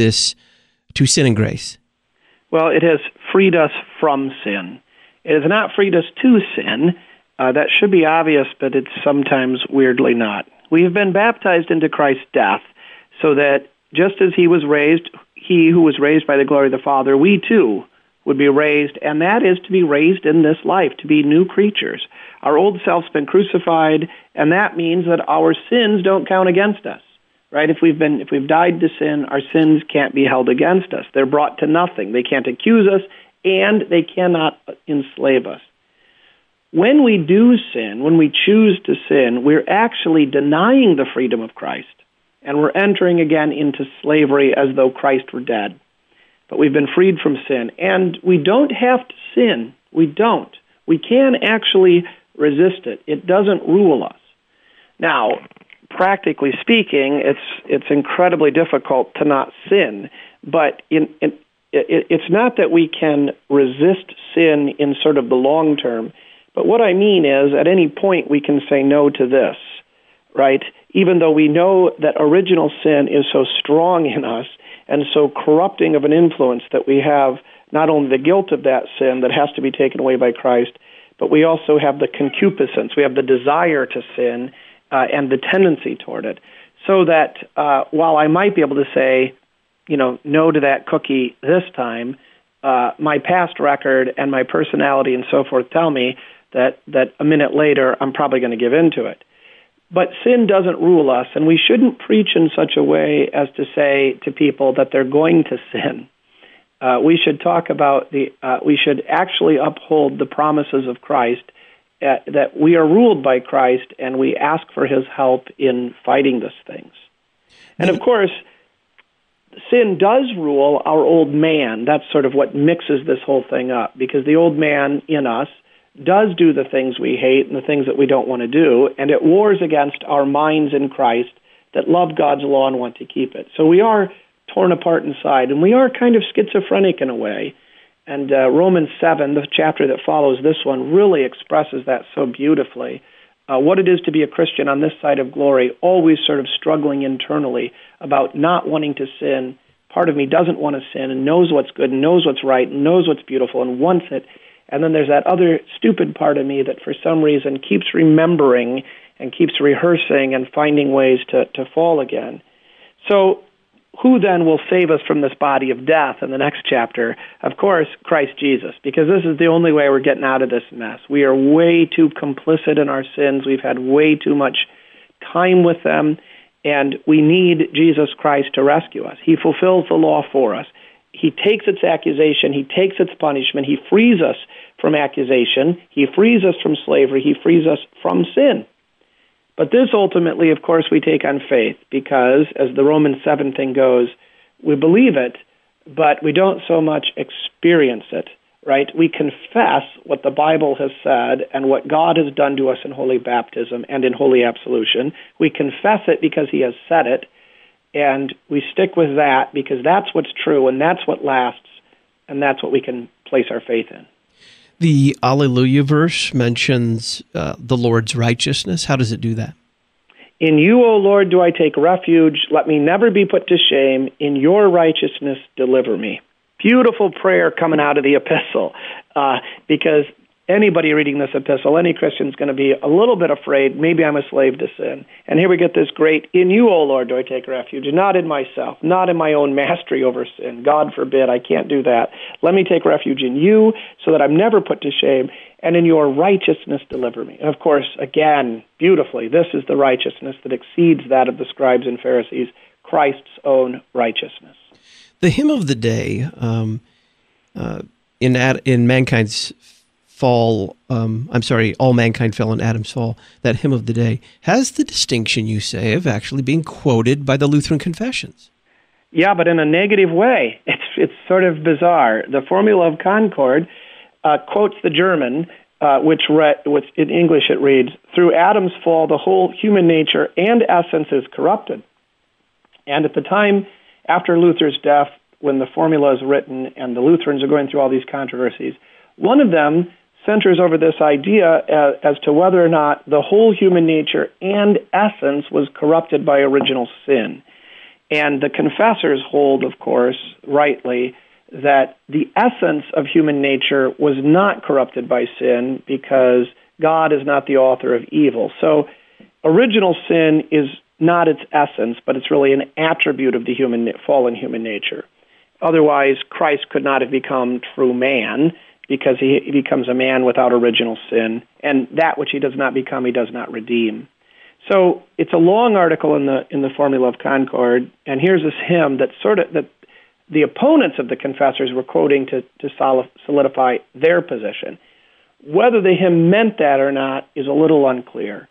Speaker 1: sin and grace?
Speaker 2: Well, it has freed us from sin. It has not freed us to sin. That should be obvious, but it's sometimes weirdly not. We have been baptized into Christ's death so that just as he was raised, he who was raised by the glory of the Father, we too would be raised, and that is to be raised in this life, to be new creatures. Our old self's been crucified, and that means that our sins don't count against us. Right? If we've died to sin, our sins can't be held against us. They're brought to nothing. They can't accuse us, and they cannot enslave us. When we do sin, when we choose to sin, we're actually denying the freedom of Christ, and we're entering again into slavery as though Christ were dead. But we've been freed from sin, and we don't have to sin. We don't. We can actually resist it. It doesn't rule us. Now, practically speaking, it's incredibly difficult to not sin, but it's not that we can resist sin in sort of the long term. But what I mean is, at any point we can say no to this, right? Even though we know that original sin is so strong in us and so corrupting of an influence that we have not only the guilt of that sin that has to be taken away by Christ, but we also have the concupiscence, we have the desire to sin and the tendency toward it. So that while I might be able to say, no to that cookie this time, my past record and my personality and so forth tell me that a minute later I'm probably going to give in to it. But sin doesn't rule us, and we shouldn't preach in such a way as to say to people that they're going to sin. we should talk about we should actually uphold the promises of Christ, that we are ruled by Christ, and we ask for his help in fighting these things. And of course, sin does rule our old man. That's sort of what mixes this whole thing up, because the old man in us does do the things we hate and the things that we don't want to do, and it wars against our minds in Christ that love God's law and want to keep it. So we are torn apart inside, and we are kind of schizophrenic in a way. And Romans 7, the chapter that follows this one, really expresses that so beautifully. What it is to be a Christian on this side of glory, always sort of struggling internally about not wanting to sin. Part of me doesn't want to sin and knows what's good and knows what's right and knows what's beautiful and wants it. And then there's that other stupid part of me that for some reason keeps remembering and keeps rehearsing and finding ways to fall again. So who then will save us from this body of death in the next chapter? Of course, Christ Jesus, because this is the only way we're getting out of this mess. We are way too complicit in our sins. We've had way too much time with them, and we need Jesus Christ to rescue us. He fulfills the law for us. He takes its accusation. He takes its punishment. He frees us from accusation. He frees us from slavery. He frees us from sin. But this ultimately, of course, we take on faith because, as the Romans 7 thing goes, we believe it, but we don't so much experience it, right? We confess what the Bible has said and what God has done to us in holy baptism and in holy absolution. We confess it because he has said it, and we stick with that because that's what's true and that's what lasts, and that's what we can place our faith in.
Speaker 1: The Alleluia verse mentions the Lord's righteousness. How does it do that?
Speaker 2: In you, O Lord, do I take refuge. Let me never be put to shame. In your righteousness, deliver me. Beautiful prayer coming out of the epistle, because anybody reading this epistle, any Christian is going to be a little bit afraid, maybe I'm a slave to sin. And here we get this great, in you, O Lord, do I take refuge, not in myself, not in my own mastery over sin. God forbid, I can't do that. Let me take refuge in you so that I'm never put to shame, and in your righteousness deliver me. And of course, again, beautifully, this is the righteousness that exceeds that of the scribes and Pharisees, Christ's own righteousness.
Speaker 1: The hymn of the day in mankind's fall, all mankind fell in Adam's fall, that hymn of the day has the distinction, you say, of actually being quoted by the Lutheran confessions.
Speaker 2: Yeah, but in a negative way. It's sort of bizarre. The Formula of Concord quotes the German, which in English it reads, through Adam's fall, the whole human nature and essence is corrupted. And at the time after Luther's death, when the formula is written and the Lutherans are going through all these controversies, one of them centers over this idea as to whether or not the whole human nature and essence was corrupted by original sin. And the confessors hold, of course, rightly, that the essence of human nature was not corrupted by sin because God is not the author of evil. So original sin is not its essence, but it's really an attribute of the fallen human nature. Otherwise, Christ could not have become true man, because he becomes a man without original sin, and that which he does not become, he does not redeem. So it's a long article in the Formula of Concord, and here's this hymn that the opponents of the confessors were quoting to solidify their position. Whether the hymn meant that or not is a little unclear,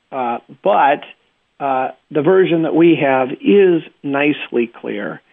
Speaker 2: but the version that we have is nicely clear.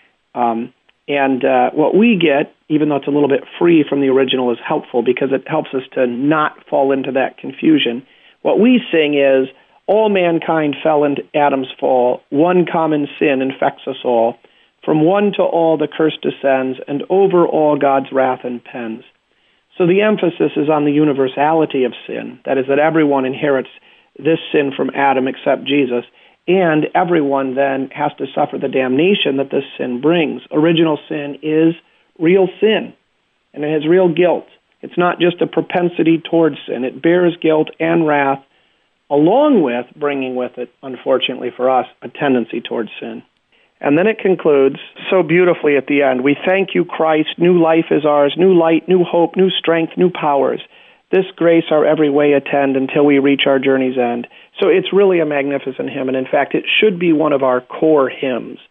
Speaker 2: And what we get, even though it's a little bit free from the original, is helpful because it helps us to not fall into that confusion. What we sing is, all mankind fell into Adam's fall. One common sin infects us all. From one to all the curse descends, and over all God's wrath impends. So the emphasis is on the universality of sin. That is, that everyone inherits this sin from Adam except Jesus. And everyone then has to suffer the damnation that this sin brings. Original sin is real sin, and it has real guilt. It's not just a propensity towards sin. It bears guilt and wrath, along with bringing with it, unfortunately for us, a tendency towards sin. And then it concludes so beautifully at the end. We thank you, Christ. New life is ours, new light, new hope, new strength, new powers. This grace our every way attend until we reach our journey's end. So it's really a magnificent hymn, and in fact, it should be one of our core hymns.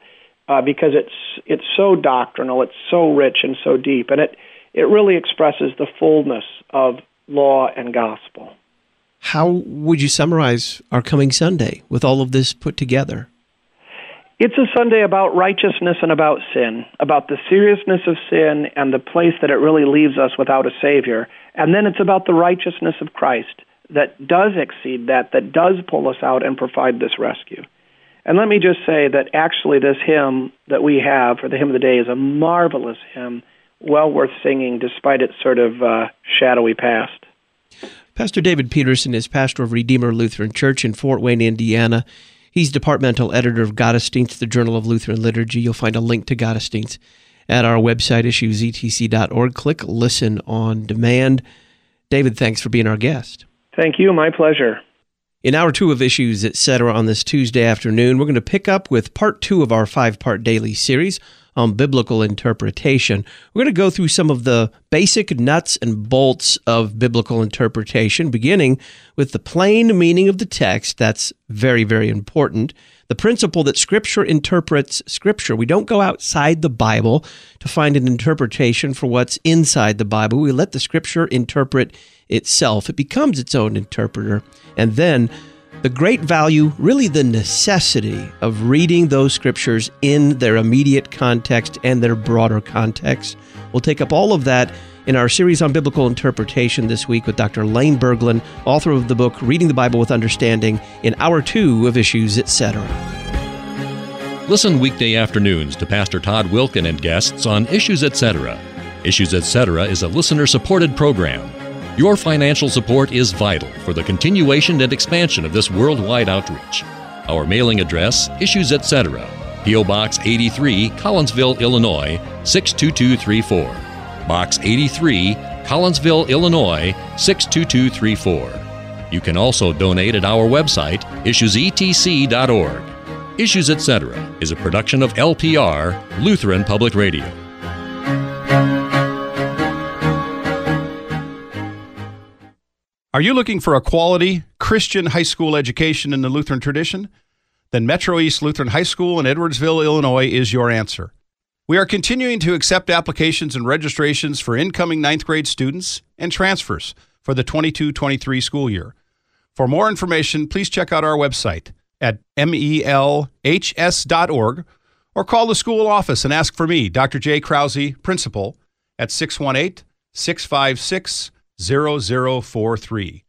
Speaker 2: because it's so doctrinal, it's so rich and so deep, and it really expresses the fullness of law and gospel.
Speaker 1: How would you summarize our coming Sunday with all of this put together?
Speaker 2: It's a Sunday about righteousness and about sin, about the seriousness of sin and the place that it really leaves us without a Savior. And then it's about the righteousness of Christ that does exceed that does pull us out and provide this rescue. And let me just say that actually this hymn that we have for the Hymn of the Day is a marvelous hymn, well worth singing despite its sort of shadowy past.
Speaker 1: Pastor David Peterson is pastor of Redeemer Lutheran Church in Fort Wayne, Indiana. He's departmental editor of Gottesdienst, the Journal of Lutheran Liturgy. You'll find a link to Gottesdienst at our website, issuesetc.org. Click Listen on Demand. David, thanks for being our guest.
Speaker 2: Thank you. My pleasure.
Speaker 1: In Hour 2 of Issues, Etc. on this Tuesday afternoon, we're going to pick up with Part 2 of our 5-part daily series on biblical interpretation. We're going to go through some of the basic nuts and bolts of biblical interpretation, beginning with the plain meaning of the text. That's very, very important. The principle that Scripture interprets Scripture. We don't go outside the Bible to find an interpretation for what's inside the Bible. We let the Scripture interpret itself. It becomes its own interpreter. And then the great value, really the necessity of reading those Scriptures in their immediate context and their broader context. We'll take up all of that in our series on biblical interpretation this week with Dr. Lane Berglund, author of the book Reading the Bible with Understanding, in Hour 2 of Issues, Etc.
Speaker 4: Listen weekday afternoons to Pastor Todd Wilken and guests on Issues, Etc. Issues, Etc. is a listener-supported program. Your financial support is vital for the continuation and expansion of this worldwide outreach. Our mailing address, Issues, Etc., P.O. Box 83, Collinsville, Illinois, 62234. Box 83, Collinsville, Illinois, 62234. You can also donate at our website, issuesetc.org. Issues, Etc. is a production of LPR, Lutheran Public Radio.
Speaker 14: Are you looking for a quality Christian high school education in the Lutheran tradition? Then Metro East Lutheran High School in Edwardsville, Illinois is your answer. We are continuing to accept applications and registrations for incoming 9th grade students and transfers for the 22-23 school year. For more information, please check out our website at melhs.org or call the school office and ask for me, Dr. J. Krause, principal, at 618-656-0043.